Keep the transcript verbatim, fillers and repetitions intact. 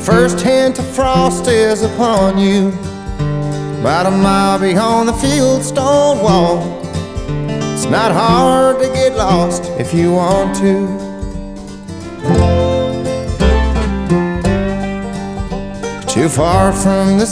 first hint of frost is upon you. About a mile beyond the field stone wall, it's not hard to get lost if you want to. Too far from the